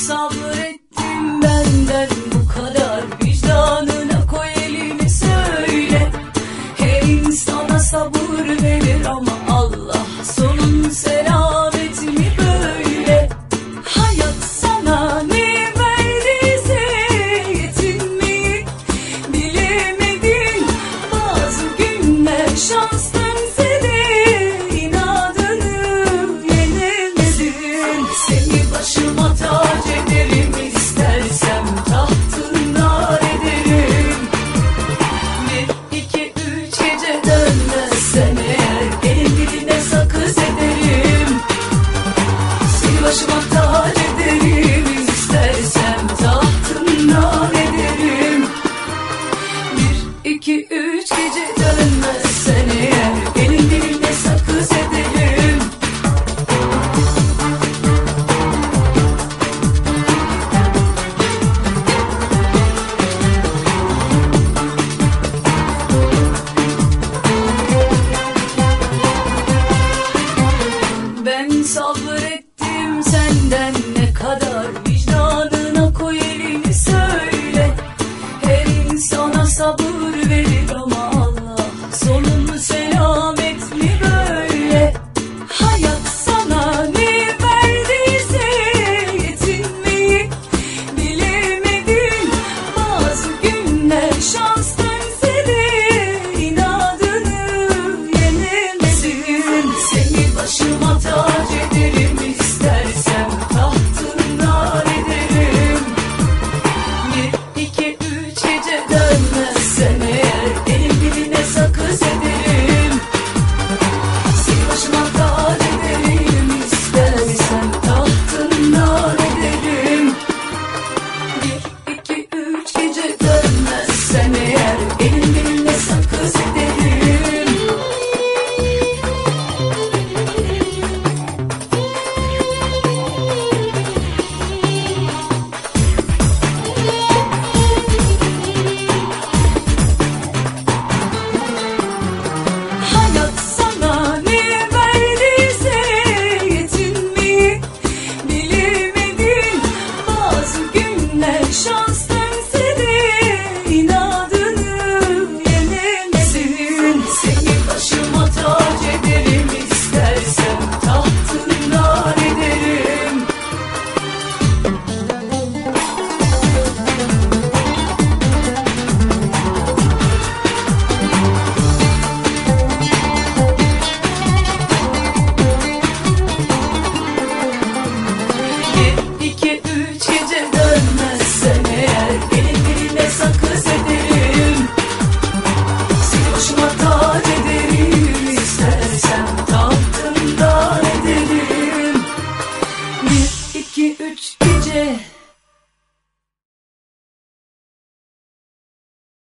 sabrettim benden bu kadar, vicdanına koy elini söyle. Her insana sabır verir ama Allah sonun selamet mi böyle? Hayat sana ne verdiyse yetinmeyi bilemedin. Bazı günler şanslansa de inadını yenemedin. Seni başıma tac ederim, istersem tahtından ederim. Bir, iki, üç gece dönmezsen eğer elin diline sakız ederim. Seni başıma tac ederim, istersem tahtından ederim. Bir, iki,